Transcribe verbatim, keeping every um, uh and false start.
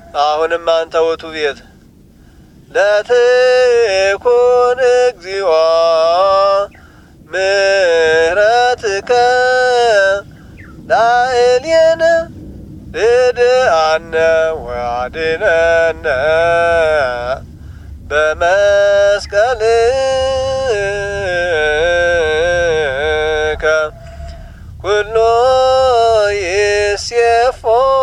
አሁንም አንተ ውእቱ ቤት ለትኩን እግዚኦ ምሕረትከ ላዕሌነ ርድአነ ወአድኅነነ በመስቀልከ ኩሎ ይሴፎ